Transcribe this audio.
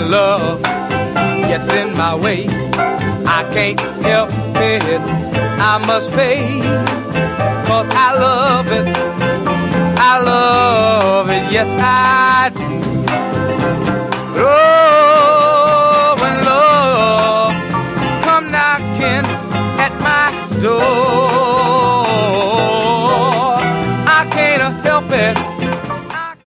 when love gets in my way, I can't help it, I must pay, 'cause I love it, yes I do. Oh, when love come knocking at my door,